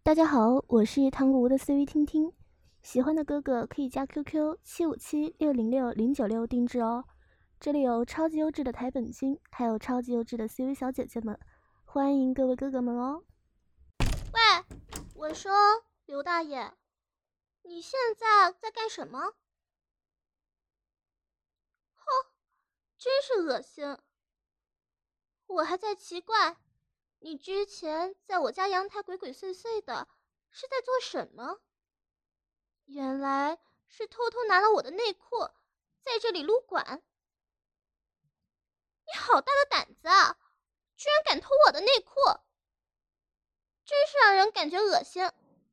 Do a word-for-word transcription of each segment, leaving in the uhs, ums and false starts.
大家好，我是唐国无的思维听听，喜欢的哥哥可以加 Q Q 七五七六零六零九六定制哦。这里有超级优质的台本君，还有超级优质的 C V 小姐姐们，欢迎各位哥哥们哦。 喂，我说刘大爷，你现在在干什么？哼，真是恶心！我还在奇怪，你之前在我家阳台鬼鬼祟祟的，是在做什么？原来是偷偷拿了我的内裤，在这里撸管。你好大的胆子啊！居然敢偷我的内裤，真是让人感觉恶心。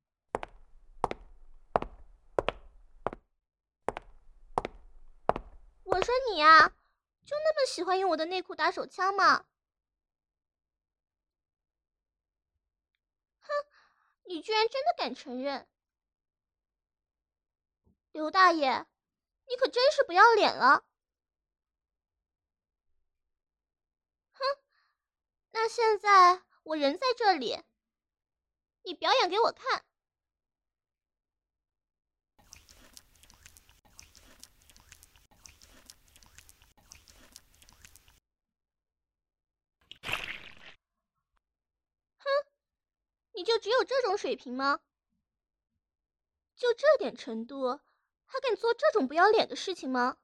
我说你啊，就那么喜欢用我的内裤打手枪吗？哼，你居然真的敢承认！刘大爷，你可真是不要脸了！哼，那现在我人在这里，你表演给我看。哼，你就只有这种水平吗？就这点程度，还敢做这种不要脸的事情吗？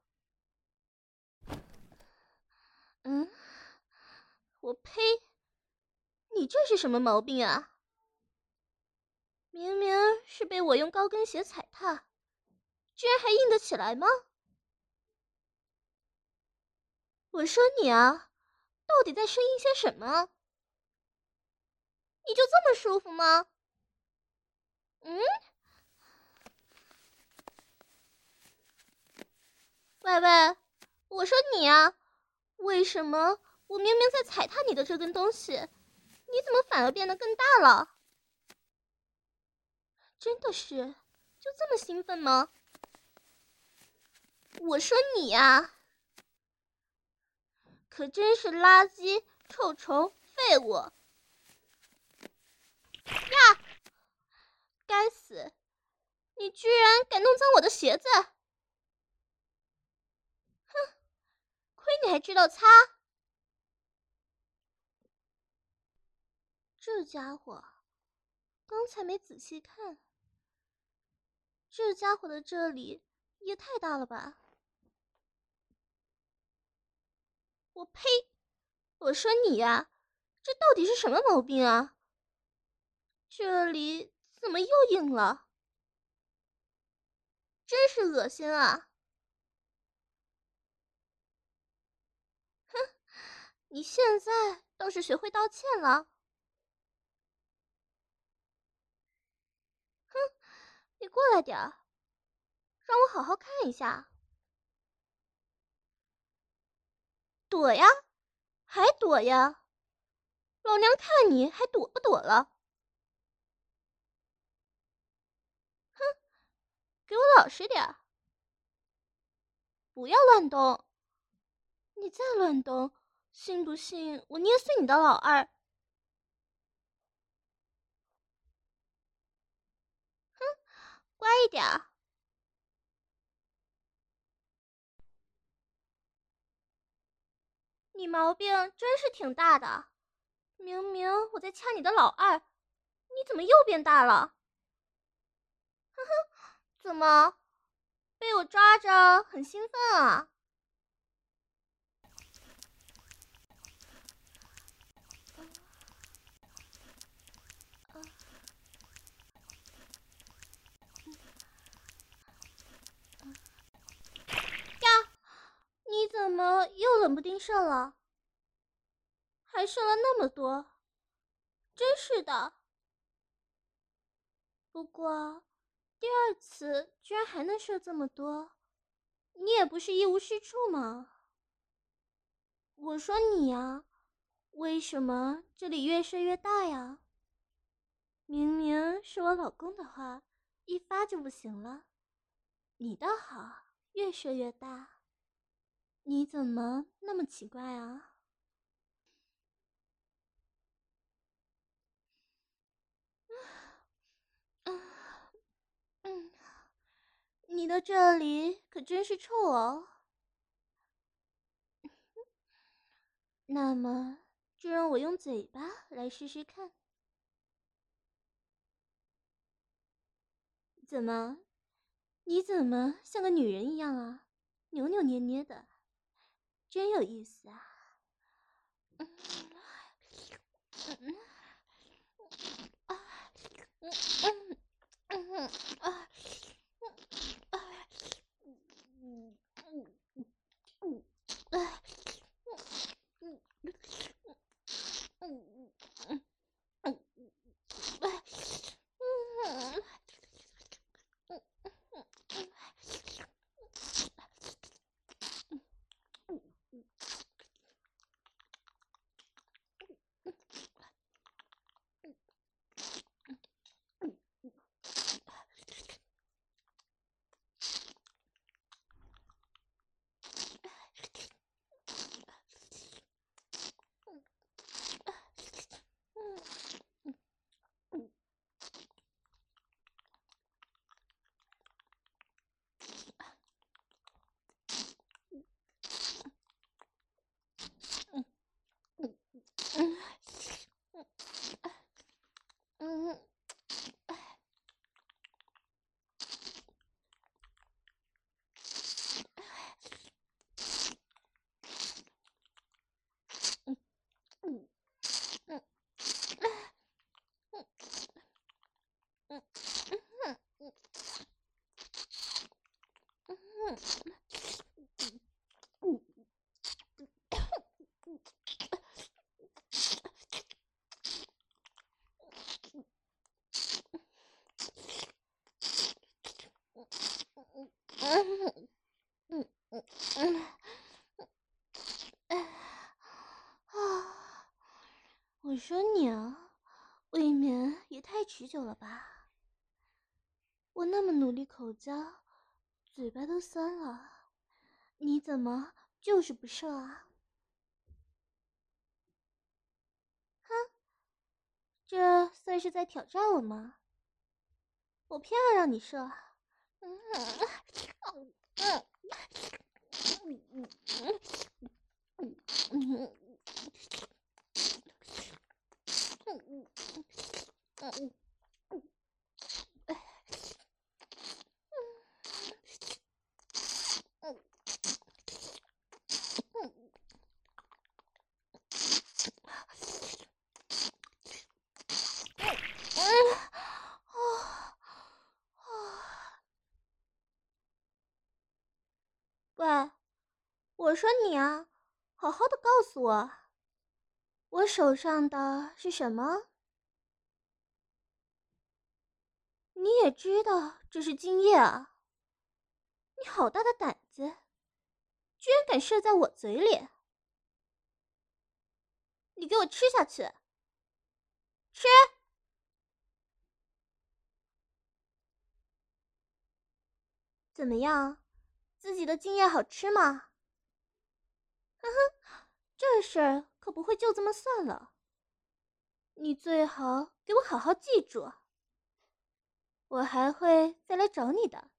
嗯，我呸！你这是什么毛病啊？明明是被我用高跟鞋踩踏，居然还硬得起来吗？我说你啊，到底在生硬些什么？你就这么舒服吗？嗯？喂喂，我说你啊，为什么我明明在踩踏你的这根东西，你怎么反而变得更大了？真的是，就这么兴奋吗？我说你啊，可真是垃圾、臭虫、废物！呀，该死，你居然敢弄脏我的鞋子！哼，亏你还知道擦！这家伙，刚才没仔细看，这家伙的这里也太大了吧！我呸！我说你呀，这到底是什么毛病啊？这里怎么又硬了？真是恶心啊！哼，你现在倒是学会道歉了。哼，你过来点儿，让我好好看一下。躲呀，还躲呀？老娘看你还躲不躲了？哼，给我老实点儿，不要乱动！你再乱动，信不信我捏碎你的老二？哼，乖一点儿。你毛病真是挺大的，明明我在掐你的老二，你怎么又变大了？哼哼，怎么被我抓着很兴奋啊？呀，你怎么又冷不丁射了？还射了那么多，真是的。不过第二次居然还能射这么多，你也不是一无是处嘛。我说你呀，为什么这里越射越大呀？明明是我老公的话，一发就不行了。你倒好，越射越大。你怎么那么奇怪啊？ 的这里可真是臭哦。那么，就让我用嘴巴来试试看。怎么？你怎么像个女人一样啊？扭扭捏捏的，真有意思啊！嗯嗯啊嗯嗯嗯啊啊嗯嗯嗯啊嗯嗯嗯嗯嗯。我说你啊，未免也太持久了吧！我那么努力口交，嘴巴都酸了，你怎么就是不射啊？哼，这算是在挑战我吗？我偏要让你射。嗯嗯嗯嗯嗯嗯嗯嗯嗯。喂，我说你啊，好好的告诉我，我手上的是什么？你也知道这是精液啊！你好大的胆子，居然敢射在我嘴里！你给我吃下去！吃！怎么样，自己的精液好吃吗？呵呵，这事儿可不会就这么算了。你最好给我好好记住，我还会再来找你的。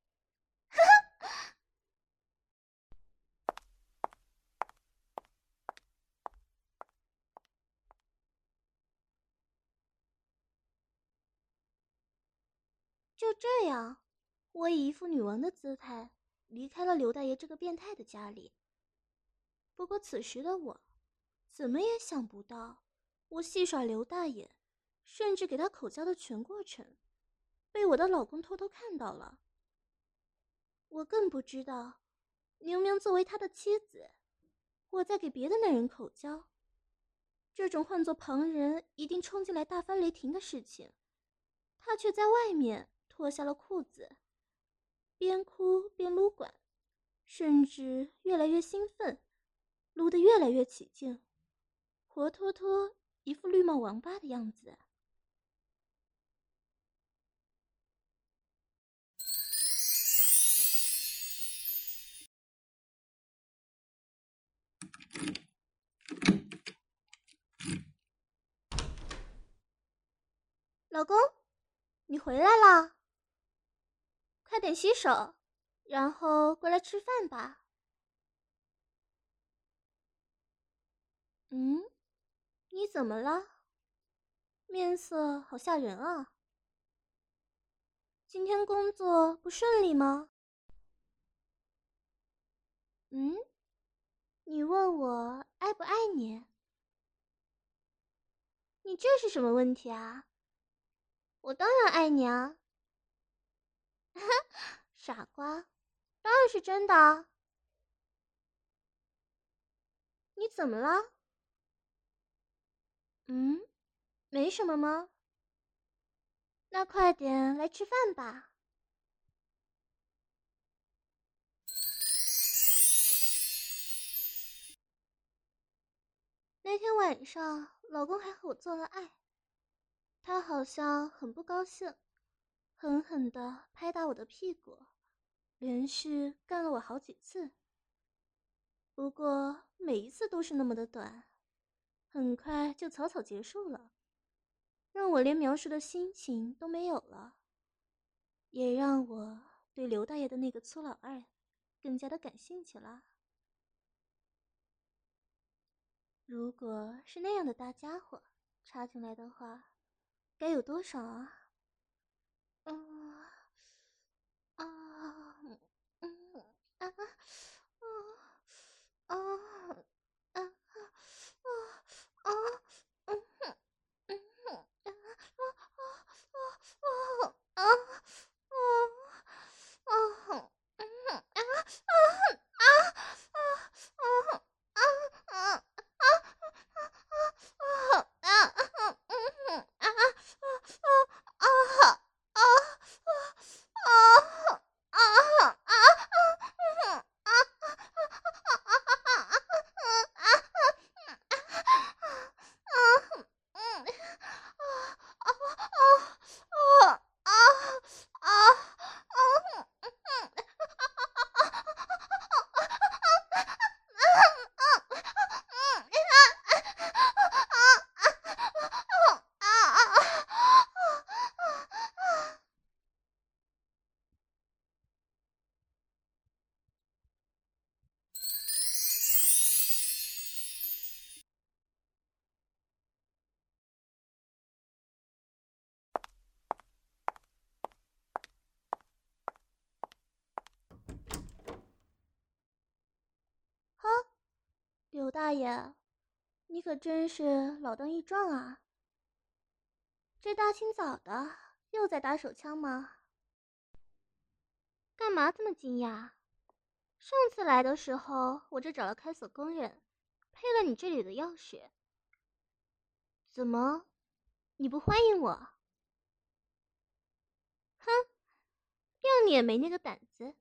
就这样，我以一副女王的姿态离开了刘大爷这个变态的家里。不过此时的我，怎么也想不到，我戏耍刘大爷，甚至给他口交的全过程，被我的老公偷偷看到了。我更不知道，明明作为他的妻子，我在给别的男人口交，这种换作旁人一定冲进来大发雷霆的事情，他却在外面脱下了裤子，边哭边撸管，甚至越来越兴奋，撸得越来越起劲，活脱脱一副绿帽王八的样子。老公，你回来啦！快点洗手， 然后过来吃饭吧。嗯，你怎么了？面色好吓人啊。今天工作不顺利吗？嗯，你问我爱不爱你？你这是什么问题啊？我当然爱你啊。傻瓜，当然是真的啊。你怎么了？嗯，没什么吗？那快点来吃饭吧。那天晚上，老公还和我做了爱，他好像很不高兴，狠狠地拍打我的屁股，连续干了我好几次。不过每一次都是那么的短，很快就草草结束了，让我连描述的心情都没有了，也让我对刘大爷的那个粗老二更加的感兴趣了。如果是那样的大家伙插进来的话，该有多少啊？嗯啊嗯啊啊啊啊啊啊嗯嗯啊啊啊啊刘大爷，你可真是老当益壮啊！这大清早的又在打手枪吗？干嘛这么惊讶？上次来的时候，我这找了看守工人，配了你这里的药水。怎么，你不欢迎我？哼，谅你也没那个胆子。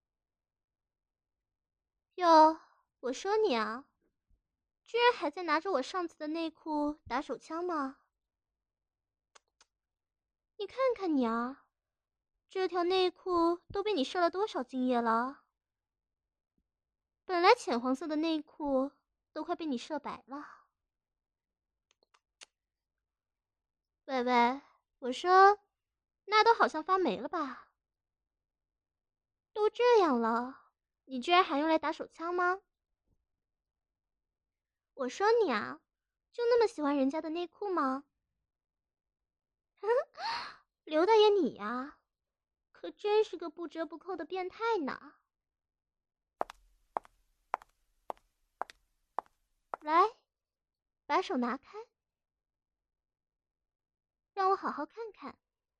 哟，我说你啊，居然还在拿着我上次的内裤打手枪吗？你看看你啊，这条内裤都被你射了多少精液了？本来浅黄色的内裤都快被你射白了。喂喂，我说，那都好像发霉了吧？都这样了，你居然还用来打手枪吗？我说你啊，就那么喜欢人家的内裤吗？刘大爷你呀，可真是个不折不扣的变态呢。来，把手拿开，让我好好看看。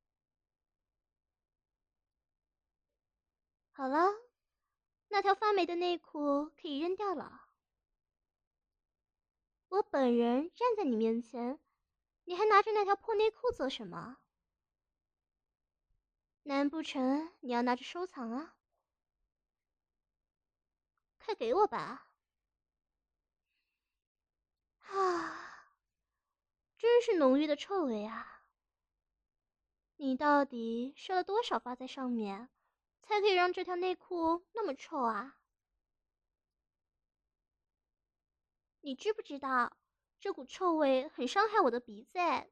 好了，那条发霉的内裤可以扔掉了。我本人站在你面前，你还拿着那条破内裤做什么？难不成你要拿着收藏啊？快给我吧！啊，真是浓郁的臭味啊！你到底射了多少发在上面，才可以让这条内裤那么臭啊？你知不知道，这股臭味很伤害我的鼻子哎？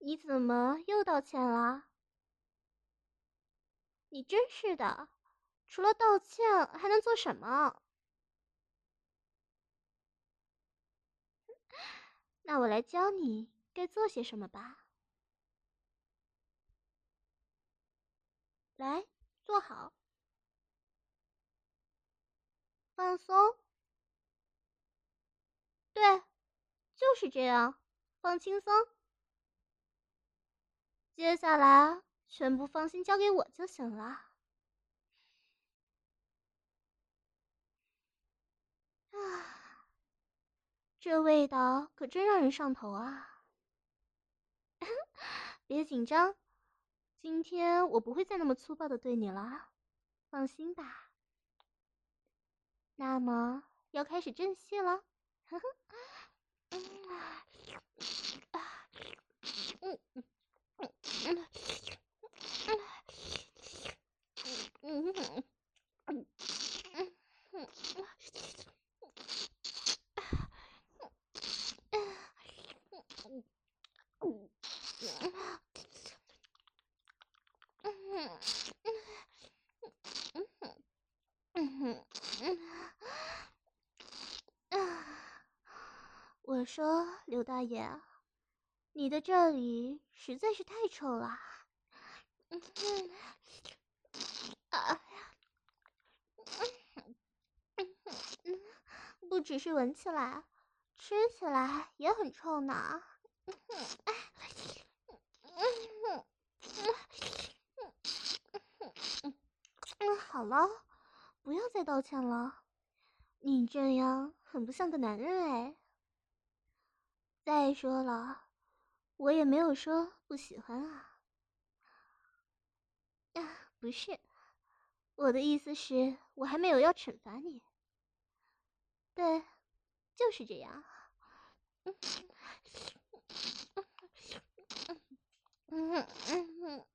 你怎么又道歉了？你真是的，除了道歉还能做什么？那我来教你该做些什么吧。来，坐好，放松。对，就是这样，放轻松。接下来全部放心交给我就行了。啊，这味道可真让人上头啊！别紧张，今天我不会再那么粗暴的对你了，放心吧。那么要开始正戏了。呵呵，嗯啊，嗯嗯嗯嗯嗯嗯嗯嗯我说刘大爷，你的这里实在是太臭了。嗯啊，嗯，不只是闻起来，吃起来也很臭呢。嗯，好了，不要再道歉了，你这样很不像个男人哎。再说了，我也没有说不喜欢啊。啊，不是，我的意思是，我还没有要惩罚你。对，就是这样。嗯嗯嗯嗯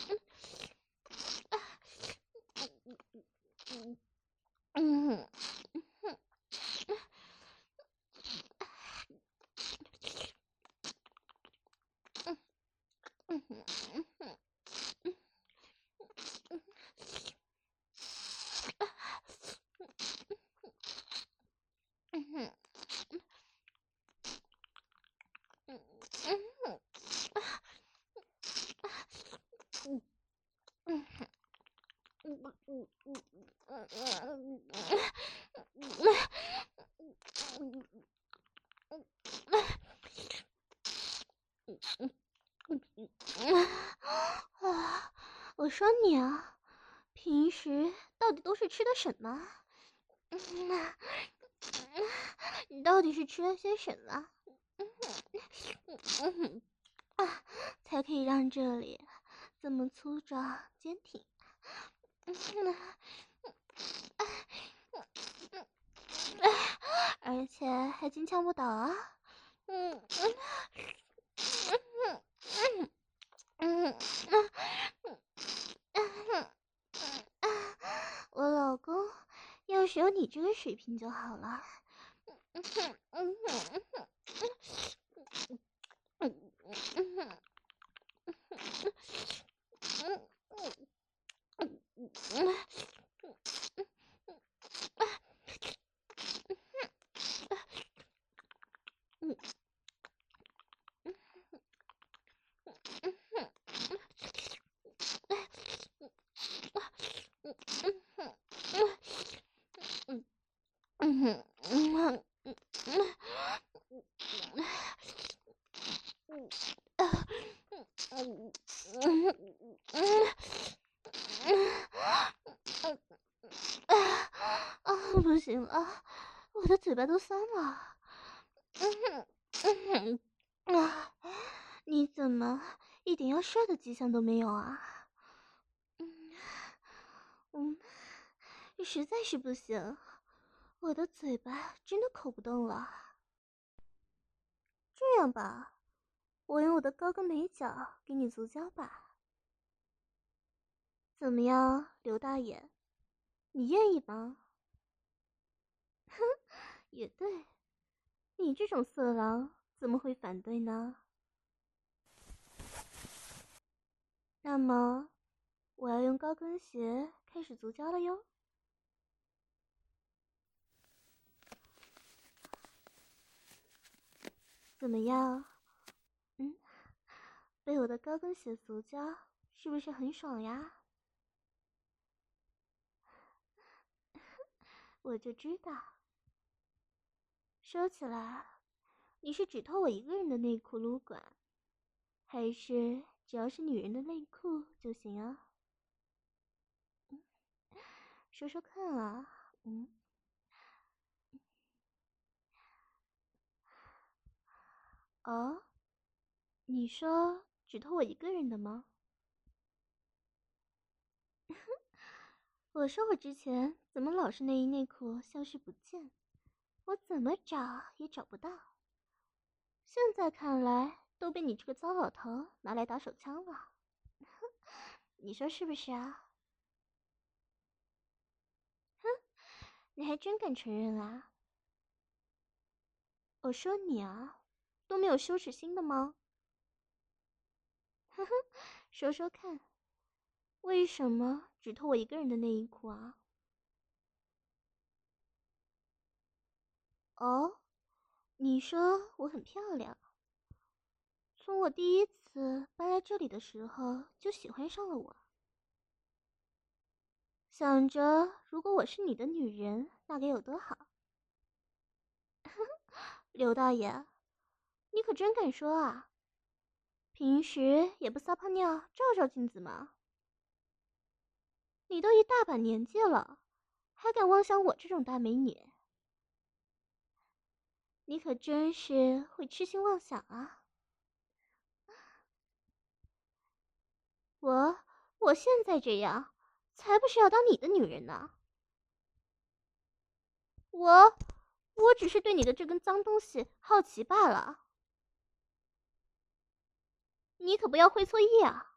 嗯嗯嗯嗯嗯嗯啊！我说你啊，平时到底都是吃的什么？你到底是吃了些什么？啊，才可以让这里这么粗壮坚挺？而且还金枪不倒啊！嗯嗯嗯嗯嗯嗯，我老公要是有你这个水平就好了。嗯嗯嗯嗯嗯嗯嗯啊，不行了，我的嘴巴都酸了。嗯嗯啊，你怎么一点要射的迹象都没有啊？嗯嗯，实在是不行，我的嘴巴真的口不动了。这样吧，我用我的高跟美脚给你足交吧。怎么样，刘大爷，你愿意吗？哼，也对，你这种色狼怎么会反对呢？ 那么，我要用高跟鞋开始足交了哟。怎么样？嗯，被我的高跟鞋足交，是不是很爽呀？我就知道。说起来，你是只脱我一个人的内裤撸管，还是只要是女人的内裤就行啊？嗯，说说看啊。嗯。哦，你说只脱我一个人的吗？我说我之前怎么老是内衣内裤消失不见，我怎么找也找不到。现在看来都被你这个糟老头拿来打手枪了，你说是不是啊？哼，你还真敢承认啊？我说你啊，都没有羞耻心的吗？呵呵，说说看，为什么只脱我一个人的内衣裤啊？哦，你说我很漂亮，从我第一次搬来这里的时候就喜欢上了我，想着如果我是你的女人，那该有多好。刘大爷，你可真敢说啊！平时也不撒泡尿照照镜子吗？你都一大把年纪了，还敢妄想我这种大美女？你可真是会痴心妄想啊！我我现在这样，才不是要当你的女人呢。我我只是对你的这根脏东西好奇罢了。你可不要会错意啊！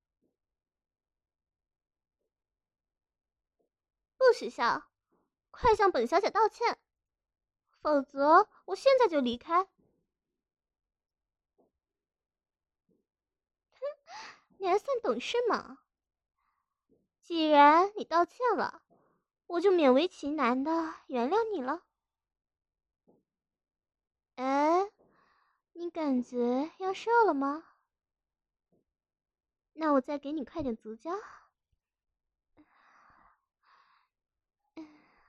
不许笑，快向本小姐道歉，否则我现在就离开。你还算懂事吗？既然你道歉了，我就勉为其难的原谅你了。哎，你感觉要射了吗？那我再给你快点足交。嗯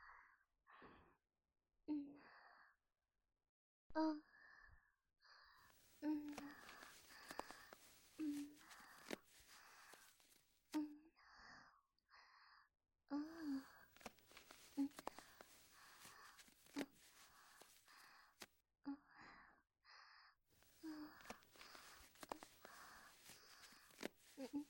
嗯嗯嗯嗯嗯嗯嗯嗯嗯嗯。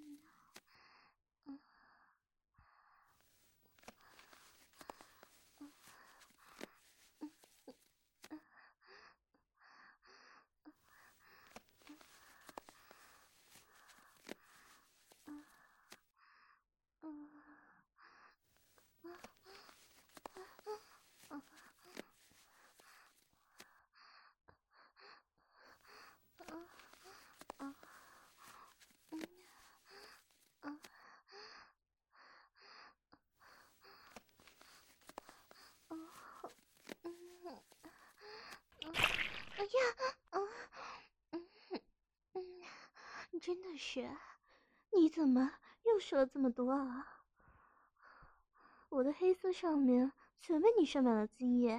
哎呀，嗯嗯嗯，你真的是，你怎么又说了这么多啊？我的黑丝上面全被你射满了精液，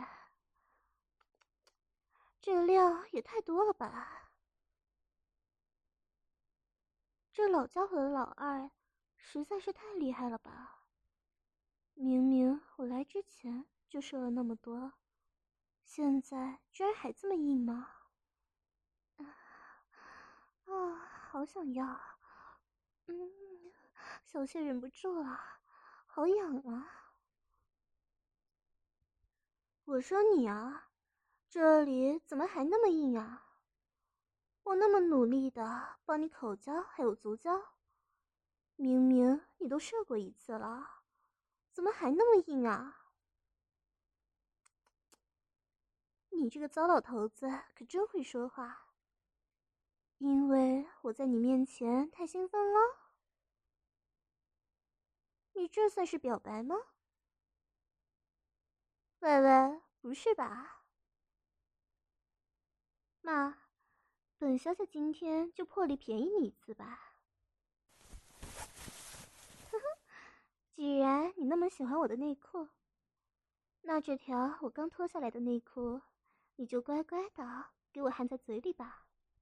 这料也太多了吧？这老家伙的老二实在是太厉害了吧？明明我来之前就射了那么多，现在居然还这么硬吗？啊，好想要！嗯，小谢忍不住了，好痒啊！我说你啊，这里怎么还那么硬啊？我那么努力的帮你口交还有足交，明明你都射过一次了，怎么还那么硬啊？你这个糟老头子可真会说话！ 因为我在你面前太兴奋了？你这算是表白吗？喂喂，不是吧？妈，本小姐今天就破例便宜你一次吧。呵呵，既然你那么喜欢我的内裤，那这条我刚脱下来的内裤，你就乖乖的给我含在嘴里吧。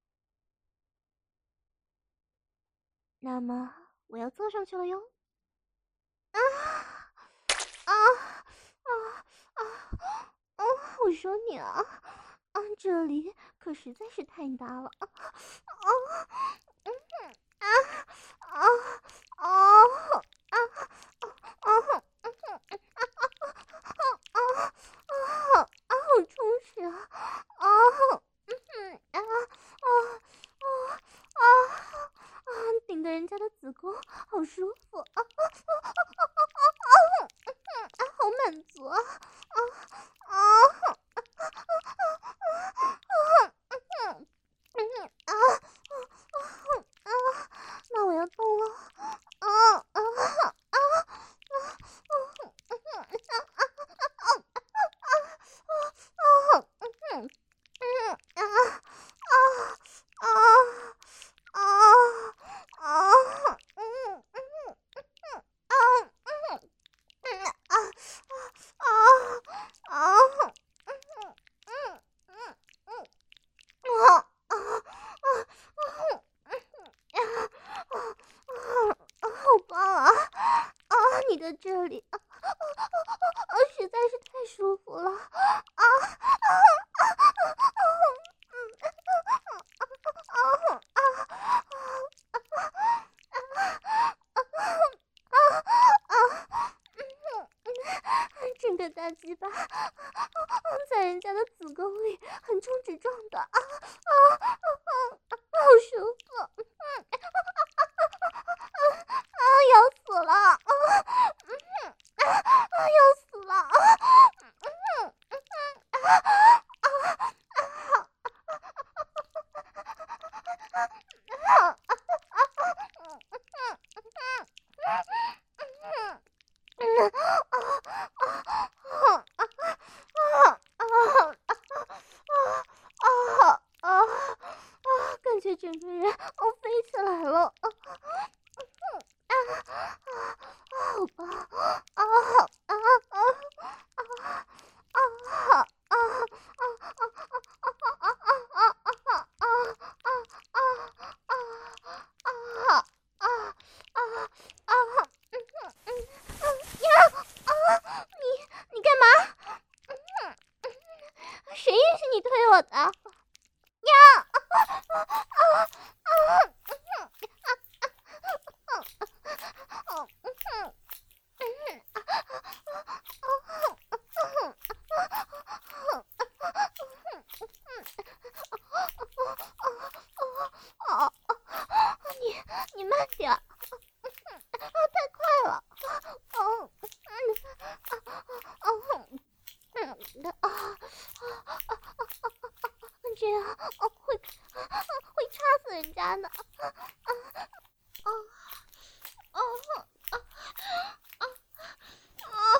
那么我要坐上去了哟。啊啊啊啊啊！我说你啊，啊，这里可实在是太大了啊啊嗯啊啊啊啊啊啊啊啊啊！好充实啊啊嗯啊啊啊啊啊！顶着人家的子宫，好舒服啊啊啊啊啊啊！好满足啊啊啊啊啊啊啊！那我要动了啊啊啊啊好棒啊！啊，你的这里啊啊啊，实在是太舒服了啊啊啊啊！整个大鸡巴在人家的子宫里横冲直撞的啊啊啊！好舒服，啊，要死了啊！啊，要死了啊！感觉整个人哦飞起来了，啊啊啊！好棒啊啊啊啊啊啊你你干嘛？谁允许你推我的？呀！你你慢点，太快了。哦，嗯，嗯，啊啊这样哦会会插死人家的。啊啊啊啊啊啊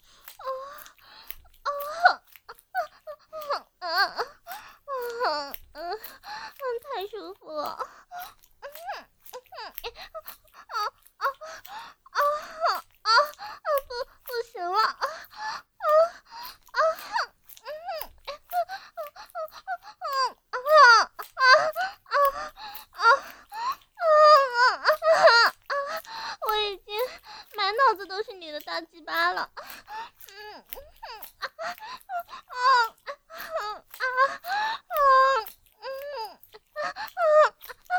啊啊啊啊！太舒服了。啊啊啊啊啊！不不行了！啊啊啊！嗯嗯啊啊啊啊啊啊！我已经满脑子都是你的大鸡巴了。嗯嗯啊啊啊啊啊嗯啊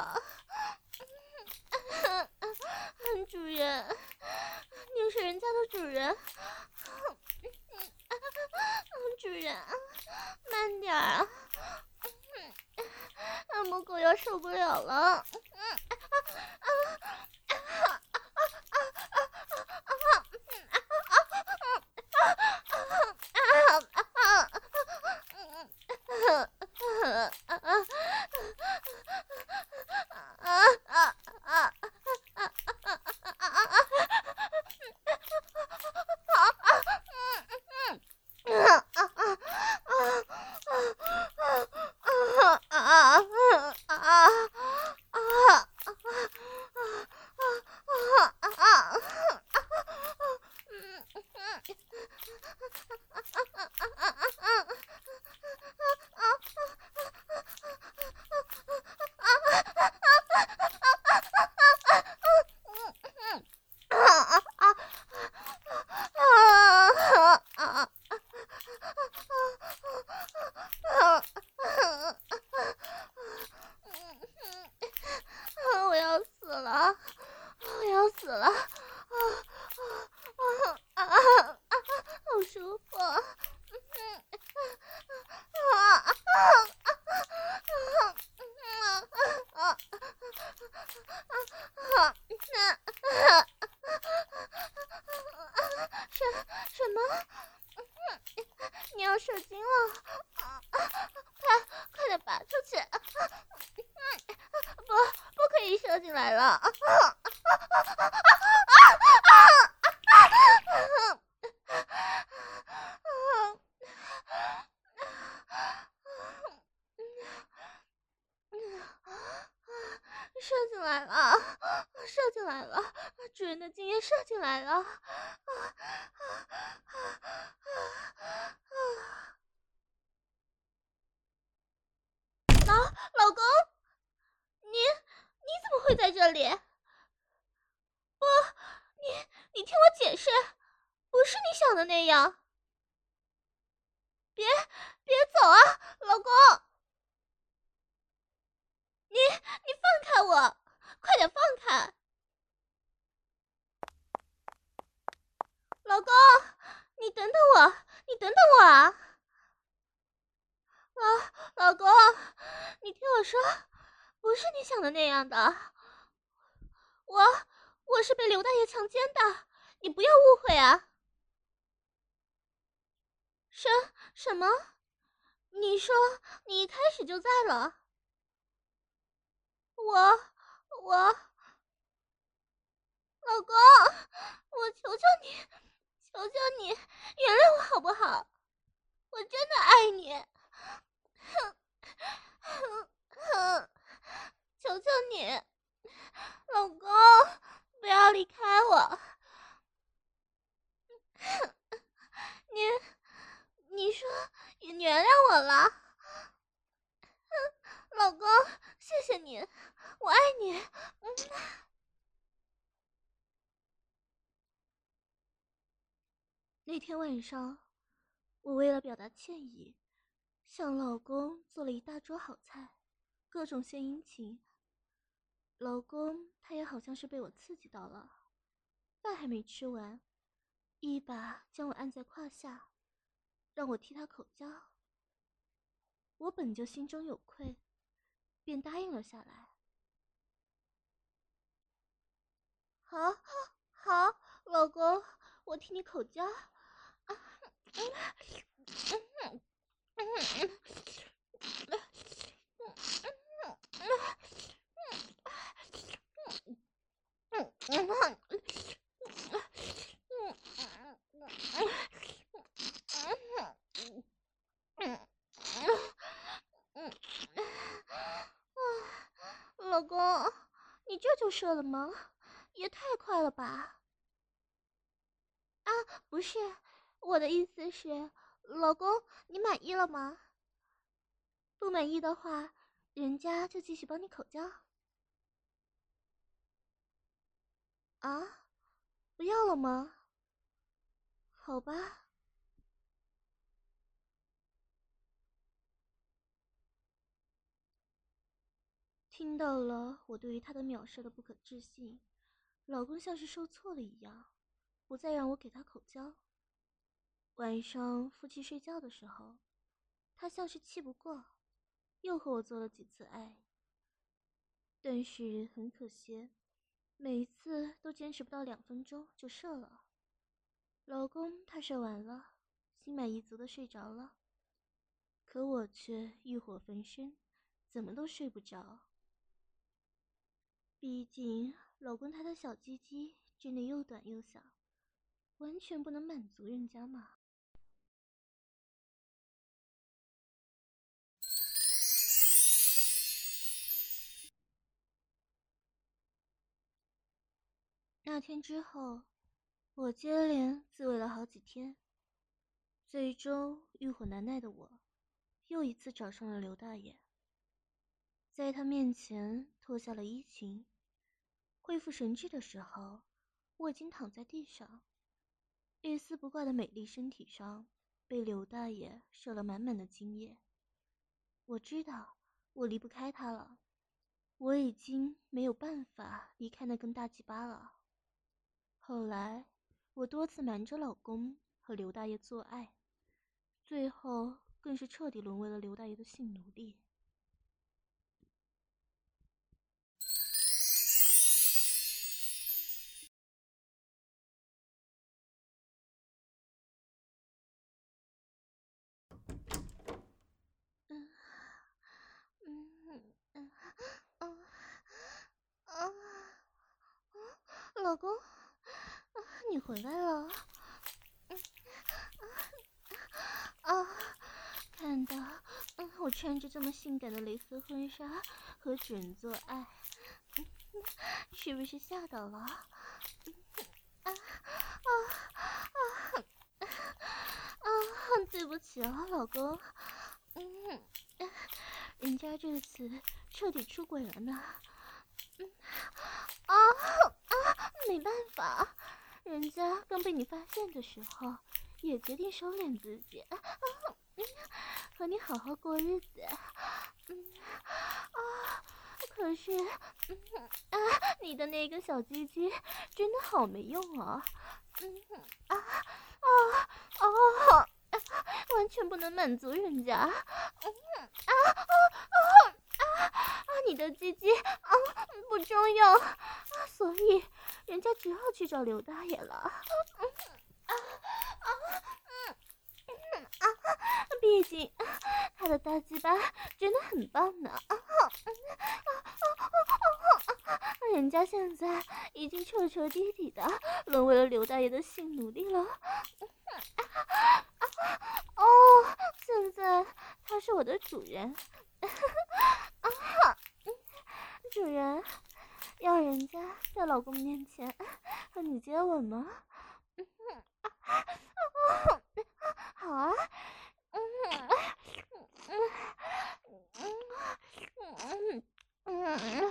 主人，你是人家的主人。主人，慢点啊！母狗要受不了了。射精了，快快点拔出去！不，不可以射进来了！射进来了，射进来了！主人的精液射进来了！老老公，你你怎么会在这里？不，你你听我解释，不是你想的那样。别别走啊，老公！你你放开我，快点放开！老公，你等等我，你等等我啊！老老公，你听我说，不是你想的那样的。我我是被刘大爷强奸的，你不要误会啊！什什么？你说你一开始就在了？我我老公，我求求你，求求你原谅我好不好？我真的爱你。哼哼哼，求求你，老公，不要离开我。你你说你原谅我了？老公，谢谢你，我爱你。嗯。那天晚上，我为了表达歉意，向老公做了一大桌好菜，各种献殷勤。老公他也好像是被我刺激到了，饭还没吃完，一把将我按在胯下，让我替他口交。我本就心中有愧，便答应了下来。好，好，老公，我替你口交。啊，嗯嗯嗯嗯老公，你这就射了吗？也太快了吧！啊，不是，我的意思是，老公，你满意了吗？不满意的话，人家就继续帮你口交。啊，不要了吗？好吧。 听到了我对于他的秒射的不可置信，老公像是受挫了一样，不再让我给他口交。晚上夫妻睡觉的时候，他像是气不过，又和我做了几次爱。但是很可惜，每一次都坚持不到两分钟就射了。老公他射完了，心满意足的睡着了，可我却欲火焚身，怎么都睡不着。毕竟老公他的小鸡鸡真的又短又小，完全不能满足人家嘛。那天之后，我接连自慰了好几天，最终欲火难耐的我，又一次找上了刘大爷。在他面前脱下了衣裙，恢复神智的时候，我已经躺在地上，一丝不挂的美丽身体上被刘大爷射了满满的精液。我知道我离不开他了，我已经没有办法离开那根大鸡巴了。后来我多次瞒着老公和刘大爷做爱，最后更是彻底沦为了刘大爷的性奴隶。嗯嗯嗯嗯嗯，老公，你回来了。嗯啊，看到嗯我穿着这么性感的蕾丝婚纱和主人做爱，嗯，是不是吓到了？啊啊啊啊！对不起啊，老公。嗯，人家这次彻底出轨了呢。嗯啊啊！没办法，人家刚被你发现的时候，也决定收敛自己，啊嗯，和你好好过日子。嗯啊，可是，嗯啊，你的那个小鸡鸡真的好没用啊！嗯啊啊啊！完全不能满足人家。嗯啊啊啊啊！你的鸡鸡啊不中用，啊，所以人家只好去找刘大爷了。嗯啊啊嗯嗯啊！毕竟他的大鸡巴真的很棒呢。啊嗯啊啊啊！人家现在已经彻彻底底的沦为了刘大爷的性奴隶了。哦，现在他是我的主人。啊，主人，要人家在老公面前和你接吻吗？嗯啊，好啊。嗯嗯嗯嗯嗯嗯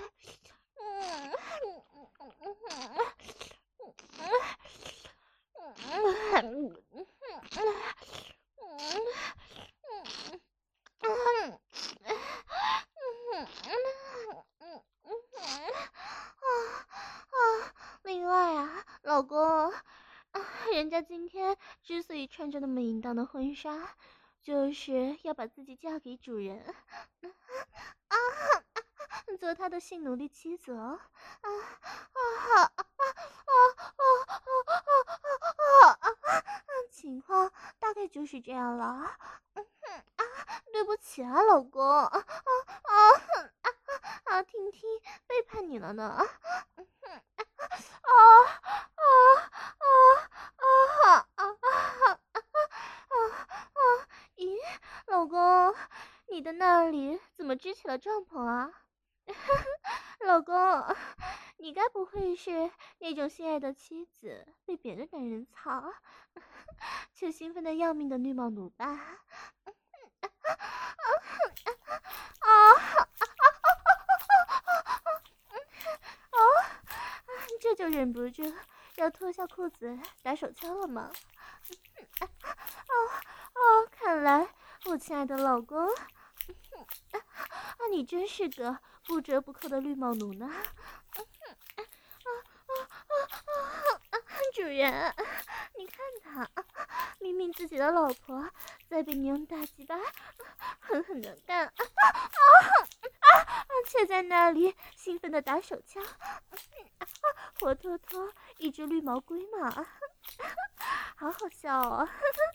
另外啊，老公，人家今天之所以穿着那么淫荡的婚纱，就是要把自己嫁给主人，啊，做他的性奴隶妻子哦。啊啊啊啊啊啊啊！情况大概就是这样了。嗯啊，对不起啊，老公。啊啊啊啊！听听背叛你了呢。嗯啊啊啊啊啊啊啊！咦，老公，你的那里怎么支起了帐篷啊？老公，你该不会是那种心爱的妻子被别的男人操，却兴奋的要命的绿帽奴吧？啊！哦，这就忍不住要脱下裤子打手枪了吗？哦哦，看来我亲爱的老公，啊，你真是个不折不扣的绿帽奴呢。主人，你看他，明明自己的老婆在被你用大鸡巴狠狠的干，却在那里兴奋的打手枪，活脱脱一只绿毛龟嘛，好好笑哦！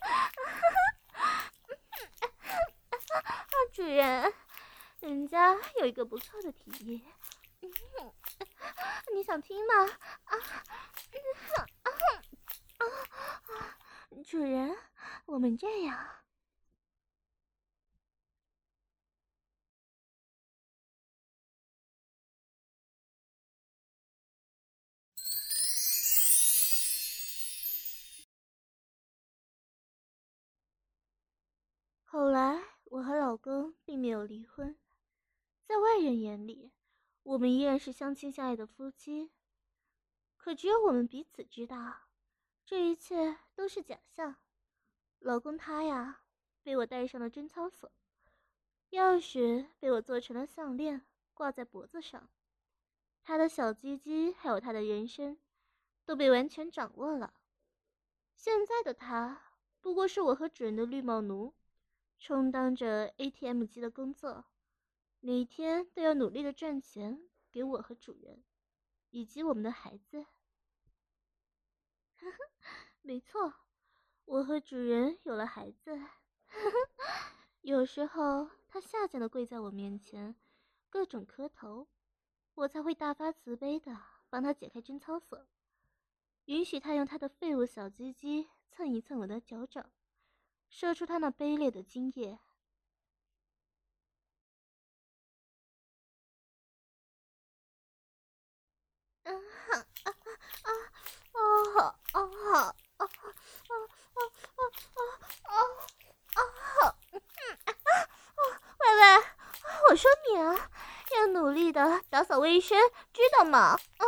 主人，人家有一个不错的提议，你想听吗？啊啊啊！主人，我们这样。后来，我和老公并没有离婚，在外人眼里，我们依然是相亲相爱的夫妻。可只有我们彼此知道，这一切都是假象。老公他呀，被我戴上了贞操锁，钥匙被我做成了项链，挂在脖子上。他的小鸡鸡还有他的人生，都被完全掌握了。现在的他，不过是我和主人的绿帽奴，充当着 A T M 机的工作，每天都要努力的赚钱给我和主人，以及我们的孩子。呵呵，没错，我和主人有了孩子。呵呵，有时候他下贱的跪在我面前，各种磕头，我才会大发慈悲的帮他解开贞操锁，允许他用他的废物小鸡鸡蹭一蹭我的脚掌，射出他那卑劣的精液。啊啊啊啊！哦哦哦哦哦哦哦！喂喂，我说你啊，要努力的打扫卫生，知道吗？啊！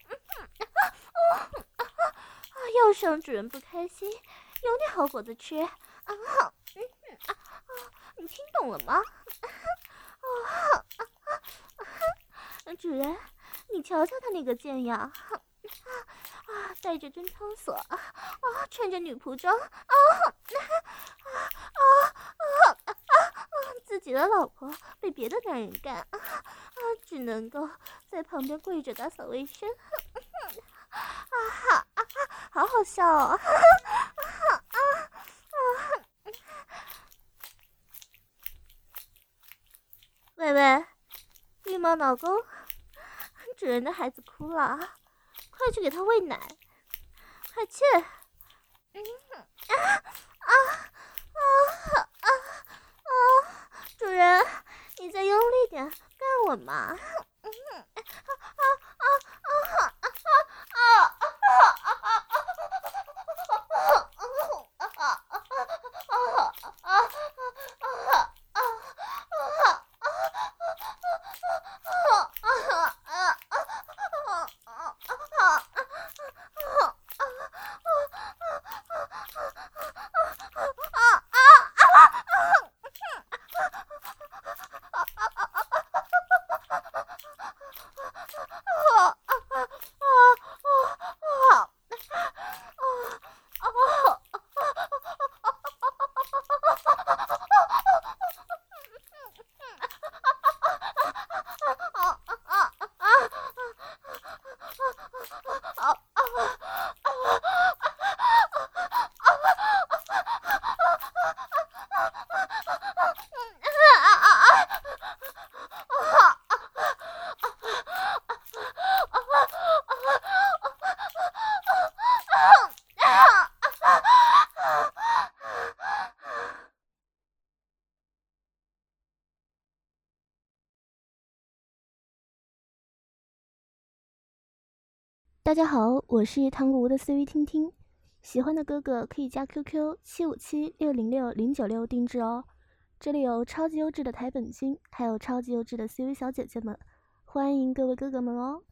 要是让主人不开心，有你好果子吃啊！嗯啊，你听懂了吗？啊啊！主人，你瞧瞧他那个贱样，啊啊，带着贞操锁啊，穿着女仆装啊啊啊啊啊！自己的老婆被别的男人干啊啊，只能够在旁边跪着打扫卫生。啊哈啊！好好笑哦！啊啊啊！喂喂，绿毛老公，主人的孩子哭了，快去给他喂奶，快去！嗯啊啊啊啊啊！主人，你再用力点，干我嘛！嗯啊啊啊啊啊啊啊！ 大家好，我是糖果屋的思雨听听，喜欢的哥哥可以加 Q Q 七五七六零六零九六定制哦。这里有超级优质的台本君，还有超级优质的 C V 小姐姐们，欢迎各位哥哥们哦。